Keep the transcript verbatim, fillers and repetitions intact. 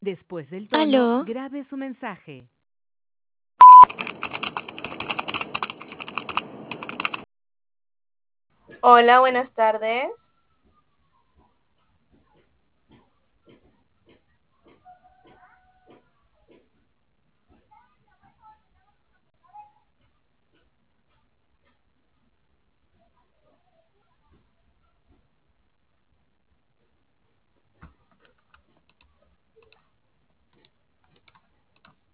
Después del tono, Aló, grabe su mensaje. Hola, buenas tardes.